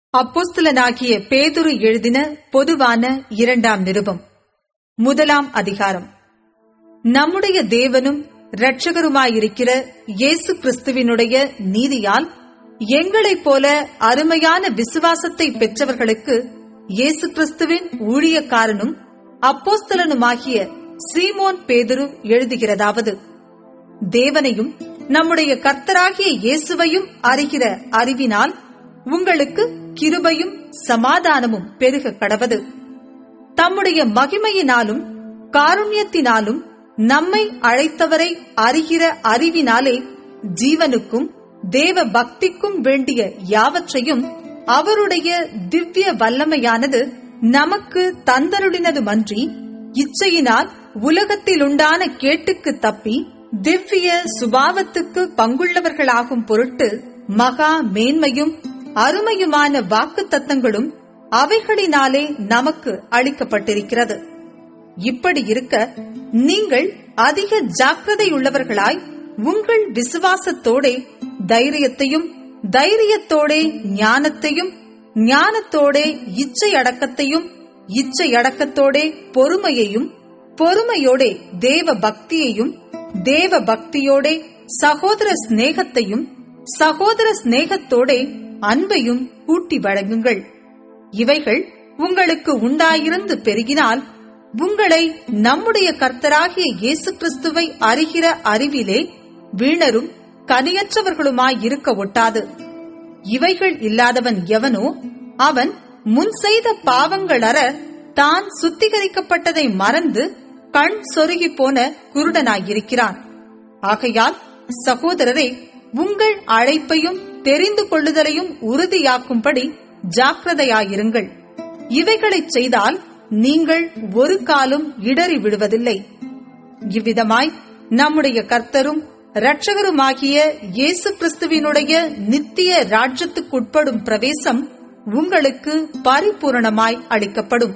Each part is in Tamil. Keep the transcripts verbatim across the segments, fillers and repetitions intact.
அப்போஸ்தலனாகிய பேதுரு எழுதின பொதுவான இரண்டாம் நிருபம். முதலாம் அதிகாரம். நம்முடைய தேவனும் இரட்சகருமாயிருக்கிற இயேசு கிறிஸ்துவினுடைய நீதியால் எங்களைப் போல அருமையான விசுவாசத்தை பெற்றவர்களுக்கு இயேசு கிறிஸ்துவின் ஊழியக்காரனும் அப்போஸ்தலனுமாகிய சீமோன் பேதுரு எழுதுகிறதாவது: தேவனையும் நம்முடைய கர்த்தராகிய இயேசுவையும் அறிகிற அறிவினால் உங்களுக்கு கிருபையும் சமாதானமும் பெருக கடவது. தம்முடைய மகிமையினாலும் காருண்யத்தினாலும் நம்மை அழைத்தவரை அறிகிற அறிவினாலே ஜீவனுக்கும் தேவ பக்திக்கும் வேண்டிய யாவற்றையும் அவருடைய திவ்ய வல்லமையானது நமக்கு தந்தருளினதுமன்றி, இச்சையினால் உலகத்திலுண்டான கேட்டுக்கு தப்பி திவ்ய சுபாவத்துக்கு பங்குள்ளவர்களாகும் பொருட்டு மகா மேன்மையும் அருமையுமான வாக்கு தத்தங்களும் அவைகளினாலே நமக்கு அளிக்கப்பட்டிருக்கிறது. இப்படி இருக்க நீங்கள் அதிக ஜாக்கிரதையுள்ளவர்களாய் உங்கள் விசுவாசத்தோடே தைரியத்தையும், தைரியத்தோடே ஞானத்தையும், ஞானத்தோடே இச்சை அடக்கத்தையும், இச்சை அடக்கத்தோடே பொறுமையையும், பொறுமையோடே தேவ பக்தியையும், தேவ பக்தியோடே சகோதர சிநேகத்தையும், சகோதர சிநேகத்தோடே அன்பையும் கூட்டி வழங்குங்கள். இவைகள் உங்களுக்கு உண்டாயிருந்து பெருகினால் உங்களை நம்முடைய கர்த்தராகிய இயேசு கிறிஸ்துவை அறிகிற அறிவிலே வீணரும் கனியற்றவர்களுமாயிருக்க ஒட்டாது. இவைகள் இல்லாதவன் எவனோ அவன் முன் செய்த பாவங்கள் அற தான் சுத்திகரிக்கப்பட்டதை மறந்து கண் சொருகி போன குருடனாயிருக்கிறான். ஆகையால் சகோதரரே, உங்கள் அழைப்பையும் தெரிந்து கொள்ளுதலையும் உறுதியாக்கும்படி ஜாக்கிரதையாயிருங்கள். இவைகளைச் செய்தால் நீங்கள் ஒரு காலும் இடறி விடுவதில்லை. இவ்விதமாய் நம்முடைய கர்த்தரும் இரட்சகருமாகிய இயேசு கிறிஸ்துவினுடைய நித்திய ராஜ்யத்துக்குட்படும் பிரவேசம் உங்களுக்கு பரிபூரணமாய் அளிக்கப்படும்.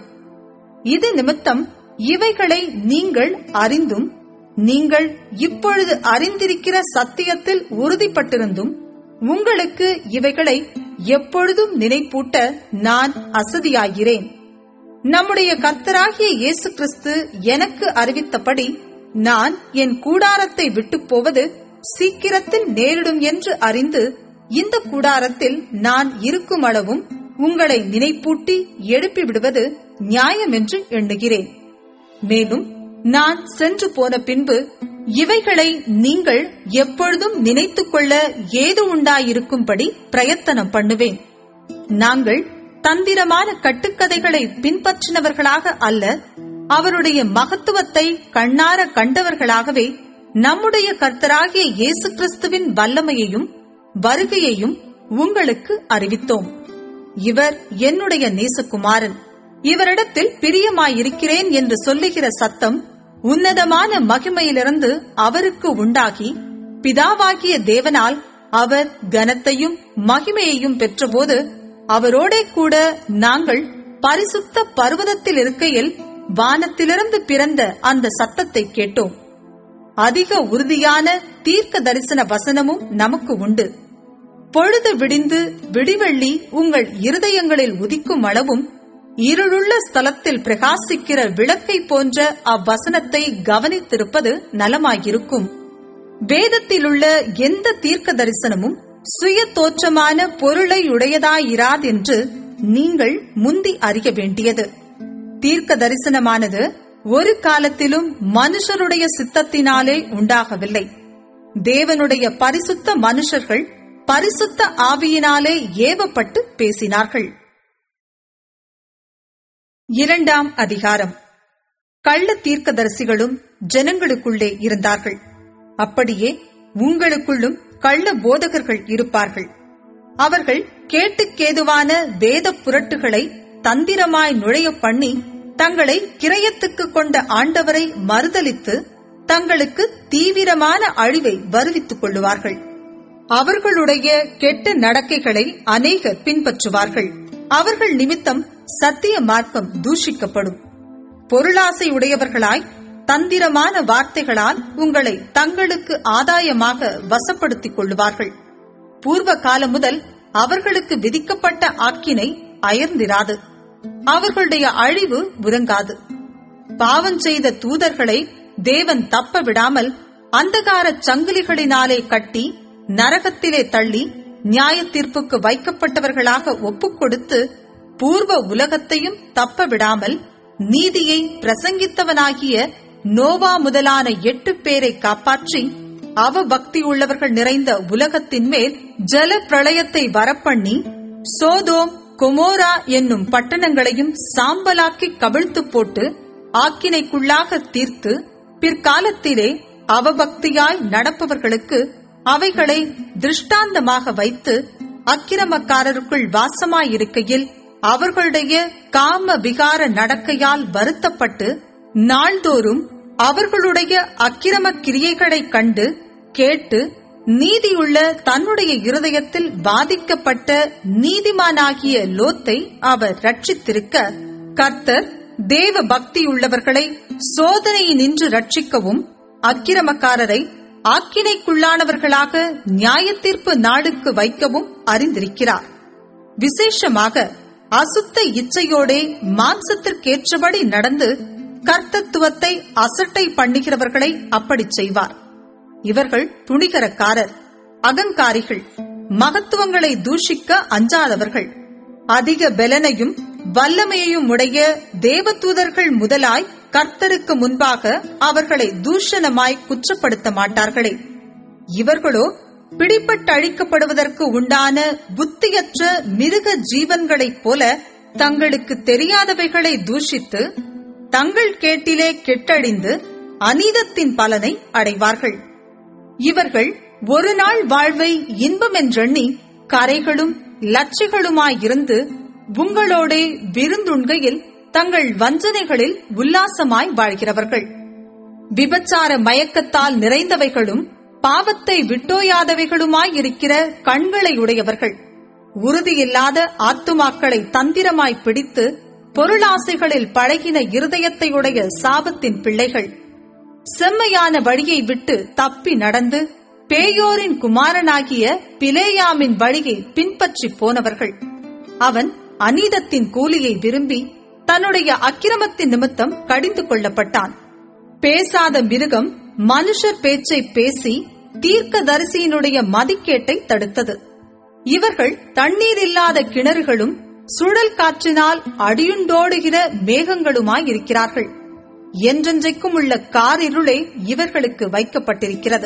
இது நிமித்தம் இவைகளை நீங்கள் அறிந்தும், நீங்கள் இப்பொழுது அறிந்திருக்கிற சத்தியத்தில் உறுதிப்பட்டிருந்தும் உங்களுக்கு இவைகளை எப்பொழுதும் நினைப்பூட்ட நான் அசதியாகிறேன். நம்முடைய கர்த்தராகிய இயேசு கிறிஸ்து எனக்கு அறிவித்தபடி நான் என் கூடாரத்தை விட்டு போவது சீக்கிரத்தில் நேரிடும் என்று அறிந்து இந்த கூடாரத்தில் நான் இருக்கும் அளவும் உங்களை நினைப்பூட்டி எழுப்பி விடுவது நியாயம் என்று எண்ணுகிறேன். மேலும் நான் சென்று போன பின்பு இவைகளை நீங்கள் எப்பொழுதும் நினைத்துக் கொள்ள ஏது உண்டாயிருக்கும்படி பிரயத்தனம் பண்ணுவேன். நாங்கள் தந்திரமான கட்டுக்கதைகளை பின்பற்றினவர்களாக அல்ல, அவருடைய மகத்துவத்தை கண்ணார கண்டவர்களாகவே நம்முடைய கர்த்தராகிய இயேசு கிறிஸ்துவின் வல்லமையையும் வருகையையும் உங்களுக்கு அறிவித்தோம். இவர் என்னுடைய நேசகுமாரன், இவரிடத்தில் பிரியமாயிருக்கிறேன் என்று சொல்லுகிற சத்தம் உன்னதமான மகிமையிலிருந்து அவருக்கு உண்டாகி, பிதாவாகிய தேவனால் அவர் கனத்தையும் மகிமையையும் பெற்றபோது அவரோடே கூட நாங்கள் பரிசுத்த பர்வதத்தில் இருக்கையில் வானத்திலிருந்து பிறந்த அந்த சத்தத்தை கேட்டோம். அதிக உறுதியான தீர்க்க தரிசன வசனமும் நமக்கு உண்டு. பொழுது விடிந்து விடிவெள்ளி உங்கள் இருதயங்களில் உதிக்கும் அளவும் இருளுள்ள ஸ்தலத்தில் பிரகாசிக்கிற விளக்கை போன்ற அவ்வசனத்தை கவனித்திருப்பது நலமாயிருக்கும். வேதத்திலுள்ள எந்த தீர்க்க தரிசனமும் சுய தோற்றமான பொருளை உடையதாயிராதென்று நீங்கள் முந்தி அறிய வேண்டியது. தீர்க்க தரிசனமானது ஒரு காலத்திலும் மனுஷருடைய சித்தத்தினாலே உண்டாகவில்லை. தேவனுடைய பரிசுத்த மனுஷர்கள் பரிசுத்த ஆவியினாலே ஏவப்பட்டு பேசினார்கள். இரண்டாம் அதிகாரம். கள்ள தீர்க்கதரிசிகளும் ஜனங்களுக்குள்ளே இருந்தார்கள். அப்படியே உங்களுக்குள்ளும் கள்ள போதகர்கள் இருப்பார்கள். அவர்கள் கேட்டுக்கேதுவான வேத புரட்டுகளை தந்திரமாய் நுழைய பண்ணி தங்களை கிரயத்துக்கு கொண்ட ஆண்டவரை மறுதலித்து தங்களுக்கு தீவிரமான அழிவை வருவித்துக் கொள்ளுவார்கள். அவர்களுடைய கெட்ட நடக்கைகளை அநேகர் பின்பற்றுவார்கள். அவர்கள் நிமித்தம் சத்திய மார்க்கம் தூஷிக்கப்படும். பொருளாசை உடையவர்களாய் தந்திரமான வார்த்தைகளால் உங்களை தங்களுக்கு ஆதாயமாக வசப்படுத்திக் கொள்ளுவார்கள். பூர்வ காலம் முதல் அவர்களுக்கு விதிக்கப்பட்ட ஆக்கினை அயர்ந்திராது, அவர்களுடைய அழிவு உறங்காது. பாவம் செய்த தூதர்களை தேவன் தப்ப விடாமல் அந்தகார சங்கிலிகளினாலே கட்டி நரகத்திலே தள்ளி நியாய தீர்ப்புக்கு வைக்கப்பட்டவர்களாக ஒப்புக் கொடுத்து பூர்வ உலகத்தையும் தப்ப விடாமல் நீதியை பிரசங்கித்தவனாகிய நோவா முதலான எட்டு பேரை காப்பாற்றி அவபக்தி உள்ளவர்கள் நிறைந்த உலகத்தின் மேல் ஜல பிரளயத்தை வரப்பண்ணி சோதோம் கொமோரா என்னும் பட்டணங்களையும் சாம்பலாக்கி கவிழ்த்து போட்டு ஆக்கினைக்குள்ளாக தீர்த்து பிற்காலத்திலே அவபக்தியாய் நடப்பவர்களுக்கு அவைகளை திருஷ்டாந்தமாக வைத்து அக்கிரமக்காரருக்குள் வாசமாயிருக்கையில் அவர்களுடைய காம விகார நடக்கையால் வருத்தப்பட்டு நாள்தோறும் அவர்களுடைய அக்கிரம கிரியைகளை கண்டு கேட்டு நீதியுள்ள தன்னுடைய இருதயத்தில் பாதிக்கப்பட்ட நீதிமானாகிய லோத்தை அவர் ரட்சித்திருக்க, கர்த்தர் தேவ பக்தியுள்ளவர்களை சோதனையினின்று ரட்சிக்கவும் அக்கிரமக்காரரை ஆக்கினைக்குள்ளானவர்களாக நியாயத்தீர்ப்பு நாளுக்கு வைக்கவும் அறிந்திருக்கிறார். விசேஷமாக அசுத்த இச்சையோடே மாம்சத்திற்கேற்றபடி நடந்து கர்த்தத்துவத்தை அசட்டை பண்ணுகிறவர்களை அப்படி செய்வார். இவர்கள் துணிகரக்காரர், அகங்காரிகள், மகத்துவங்களை தூஷிக்க அஞ்சாதவர்கள், அதிக பலனையும் வல்லமையையும் உடைய தேவதூதர்கள் முதலாய் கர்த்தருக்கு முன்பாக அவர்களை தூஷணமாய் குற்றப்படுத்த மாட்டார்களே. இவர்களோ பிடிப்பட்டழிக்கப்படுவதற்கு உண்டான புத்தியற்ற மிருக ஜீவன்களைப் போல தங்களுக்கு தெரியாதவைகளை தூஷித்து தங்கள் கேட்டிலே கெட்டழிந்து அநீதத்தின் பலனை அடைவார்கள். இவர்கள் ஒரு நாள் வாழ்வை இன்பமென்றெண்ணி கரைகளும் லட்சிகளுமாயிருந்து உங்களோடே விருந்துண்கையில் தங்கள் வஞ்சனைகளில் உல்லாசமாய் வாழ்கிறவர்கள். விபச்சார மயக்கத்தால் நிறைந்தவைகளும் பாவத்தை விட்டோயாதவைகளுமாயிருக்கிற கண்களையுடையவர்கள், உறுதியில்லாத ஆத்துமாக்களை தந்திரமாய் பிடித்து பொருளாசைகளில் பழகின இருதயத்தையுடைய சாபத்தின் பிள்ளைகள், செம்மையான வழியை விட்டு தப்பி நடந்து பேயோரின் குமாரனாகிய பிலேயாமின் வழியை பின்பற்றி போனவர்கள். அவன் அநீதத்தின் கூலியை விரும்பி தன்னுடைய அக்கிரமத்தின் நிமித்தம் கடிந்து கொள்ளப்பட்டான். பேசாத மிருகம் மனுஷர் பேச்சை பேசி தீர்க்கதரிசியினுடைய மதிக்கேட்டை தடுத்தது. இவர்கள் தண்ணீர் இல்லாத கிணறுகளும் சுழல் காற்றினால் அடியுண்டோடுகிற மேகங்களுமாயிருக்கிறார்கள். என்றென்றைக்கும் உள்ள காரிருளே இவர்களுக்கு வைக்கப்பட்டிருக்கிறது.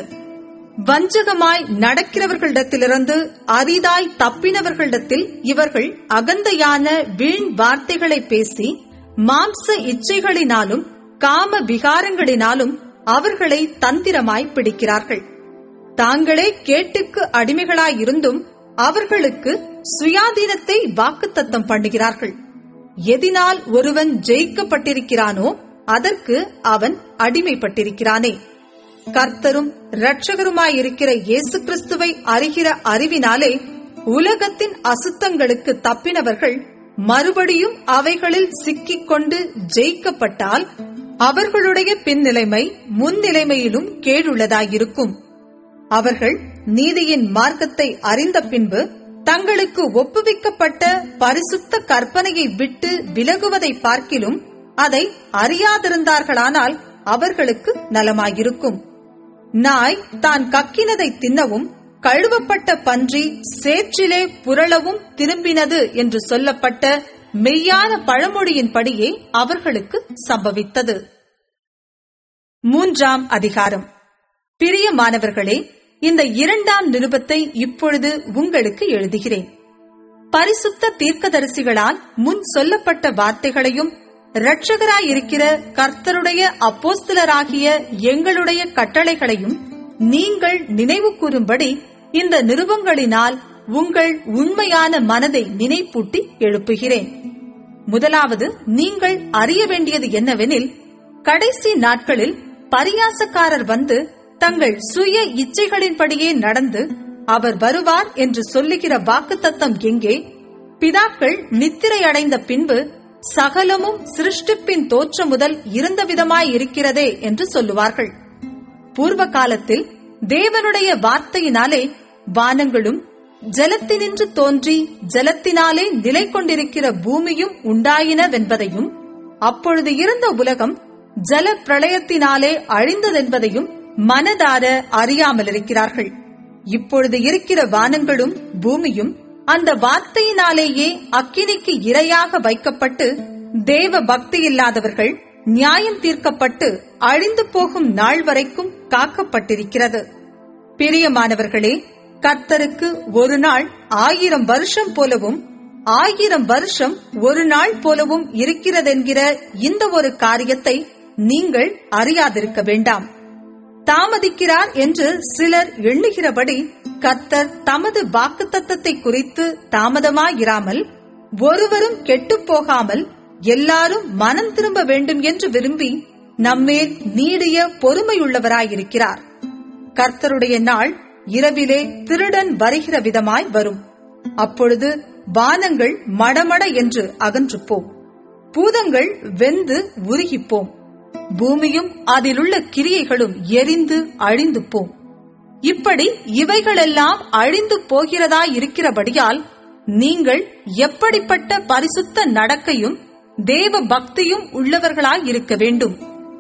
வஞ்சகமாய் நடக்கிறவர்களிடத்திலிருந்து அரிதாய் தப்பினவர்களிடத்தில் இவர்கள் அகந்தையான வீண் வார்த்தைகளை பேசி மாம்ச இச்சைகளினாலும் காம விகாரங்களினாலும் அவர்களை தந்திரமாய் பிடிக்கிறார்கள். தாங்களே கேட்டுக்கு அடிமைகளாயிருந்தும் அவர்களுக்கு சுயாதீனத்தை வாக்குத்தத்தம் பண்ணுகிறார்கள். எதினால் ஒருவன் ஜெயிக்கப்பட்டிருக்கிறானோ அதற்கு அவன் அடிமைப்பட்டிருக்கிறானே. கர்த்தரும் இரட்சகருமாயிருக்கிற இயேசு கிறிஸ்துவை அறிகிற அறிவினாலே உலகத்தின் அசுத்தங்களுக்கு தப்பினவர்கள் மறுபடியும் அவைகளில் சிக்கிக்கொண்டு ஜெயிக்கப்பட்டால் அவர்களுடைய பின்னிலைமை முன்னிலைமையிலும் கேடுள்ளதாயிருக்கும். அவர்கள் நீதியின் மார்க்கத்தை அறிந்த பின்பு தங்களுக்கு ஒப்புவிக்கப்பட்ட பரிசுத்த கற்பனையை விட்டு விலகுவதை பார்க்கிலும் அதை அறியாதிருந்தார்களானால் அவர்களுக்கு நலமாயிருக்கும். நாய் தான் கக்கினதை தின்னவும் கழுவப்பட்ட பன்றி சேற்றிலே புரளவும் திரும்பினது என்று சொல்லப்பட்ட மெய்யான பழமொழியின்படியே அவர்களுக்கு சம்பவித்தது. மூன்றாம் அதிகாரம். பிரியமானவர்களே, இந்த இரண்டாம் நிருபத்தை இப்பொழுது உங்களுக்கு எழுதுகிறேன். பரிசுத்த தீர்க்கதரிசிகளால் முன் சொல்லப்பட்ட வார்த்தைகளையும் இரட்சகராயிருக்கிற கர்த்தருடைய அப்போஸ்தலராகிய எங்களுடைய கட்டளைகளையும் நீங்கள் நினைவு கூறும்படி இந்த நிருபங்களினால் உங்கள் உண்மையான மனதை நினைப்பூட்டி எழுப்புகிறேன். முதலாவது நீங்கள் அறிய வேண்டியது என்னவெனில், கடைசி நாட்களில் பரியாசக்காரர் வந்து தங்கள் சுய இச்சைகளின்படியே நடந்து அவர் வருவார் என்று சொல்லுகிற வாக்குத்தத்தம் எங்கே? பிதாக்கள் நித்திரையடைந்த பின்பு சகலமும் சிருஷ்டிப்பின் தோற்றம் முதல் இருந்த விதமாயிருக்கிறதே என்று சொல்லுவார்கள். பூர்வ காலத்தில் தேவனுடைய வார்த்தையினாலே வானங்களும் ஜலத்தினின்று தோன்றி ஜலத்தினாலே நிலை கொண்டிருக்கிற பூமியும் உண்டாயினவென்பதையும், அப்பொழுது இருந்த உலகம் ஜல பிரளயத்தினாலே அழிந்ததென்பதையும் மனதார அறியாமலிருக்கிறார்கள். இப்பொழுது இருக்கிற வானங்களும் பூமியும் அந்த வார்த்தையினாலேயே அக்கினிக்கு இரையாக வைக்கப்பட்டு தேவ பக்தி இல்லாதவர்கள் நியாயம் தீர்க்கப்பட்டு அழிந்து போகும் நாள் வரைக்கும் காக்கப்பட்டிருக்கிறது. பிரியமானவர்களே, கர்த்தருக்கு ஒரு நாள் ஆயிரம் வருஷம் போலவும் ஆயிரம் வருஷம் ஒரு நாள் போலவும் இருக்கிறதென்கிற இந்த ஒரு காரியத்தை நீங்கள் அறியாதிருக்க வேண்டாம். தாமதிக்கிறார் என்று சிலர் எண்ணுகிறபடி கர்த்தர் தமது வாக்குத்தத்தத்தை குறித்து தாமதமாயிராமல், ஒருவரும் கெட்டுப் போகாமல் எல்லாரும் மனம் திரும்ப வேண்டும் என்று விரும்பி நம்மேல் நீடிய பொறுமையுள்ளவராயிருக்கிறார். கர்த்தருடைய நாள் இரவிலே திருடன் வருகிற விதமாய் வரும். அப்பொழுது வானங்கள் மடமட என்று அகன்று போம், பூதங்கள் வெந்து உருகிப்போம், பூமியும் அதிலுள்ள கிரியைகளும் எரிந்து அழிந்து போம். இப்படி இவைகளெல்லாம் அழிந்து போகிறதாயிருக்கிறபடியால் நீங்கள் எப்படிப்பட்ட பரிசுத்த நடக்கையும் தேவ பக்தியும் உள்ளவர்களாயிருக்க வேண்டும்.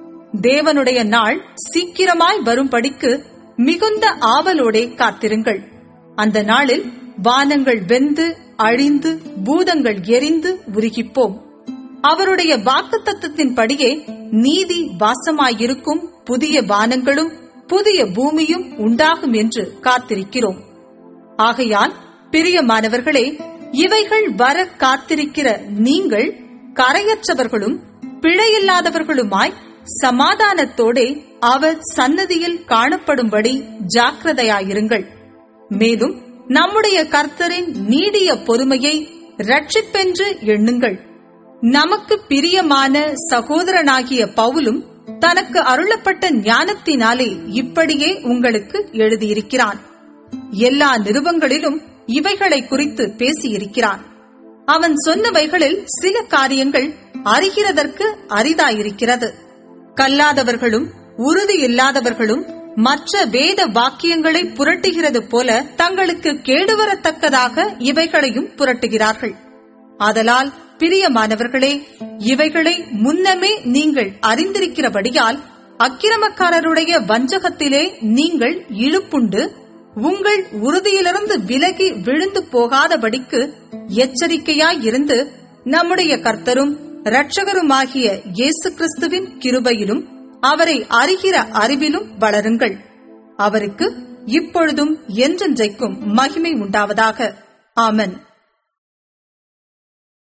தேவனுடைய நாள் சீக்கிரமாய் வரும்படிக்கு மிகுந்த ஆவலோடே காத்திருங்கள். அந்த நாளில் வானங்கள் வெந்து அழிந்து பூதங்கள் எரிந்து உருகிப்போம். அவருடைய வாக்குத்தத்தத்தின்படியே நீதி வாசமாயிருக்கும் புதிய வானங்களும் புதிய பூமியும் உண்டாகும் என்று காத்திருக்கிறோம். ஆகையால் பிரியமானவர்களே, இவைகள் வர காத்திருக்கிற நீங்கள் கரையற்றவர்களும் பிழையில்லாதவர்களுமாய் சமாதானத்தோடே அவர் சன்னதியில் காணப்படும்படி ஜாக்கிரதையாயிருங்கள். மேலும் நம்முடைய கர்த்தரின் நீடிய பொறுமையை இரட்சிப்பென்று எண்ணுங்கள். நமக்கு பிரியமான சகோதரனாகிய பவுலும் தனக்கு அருளப்பட்ட ஞானத்தினாலே இப்படியே உங்களுக்கு எழுதியிருக்கிறான். எல்லா நிருபங்களிலும் இவைகளை குறித்து பேசியிருக்கிறான். அவன் சொன்னவைகளில் சில காரியங்கள் அறிகிறதற்கு அரிதாயிருக்கிறது. கல்லாதவர்களும் உறுதி இல்லாதவர்களும் மற்ற வேத வாக்கியங்களை புரட்டுகிறது போல தங்களுக்கு கேடுவரத்தக்கதாக இவைகளையும் புரட்டுகிறார்கள். ஆதலால் பிரியமானவர்களே, இவைகளை முன்னமே நீங்கள் அறிந்திருக்கிறபடியால் அக்கிரமக்காரருடைய வஞ்சகத்திலே நீங்கள் இழுப்புண்டு உங்கள் உறுதியிலிருந்து விலகி விழுந்து போகாதபடிக்கு எச்சரிக்கையாயிருந்து நம்முடைய கர்த்தரும் இரட்சகருமாகிய இயேசு கிறிஸ்துவின் கிருபையிலும் அவரை அறிகிற அறிவிலும் வளருங்கள். அவருக்கு இப்பொழுதும் என்றென்றைக்கும் மகிமை உண்டாவதாக. ஆமென்.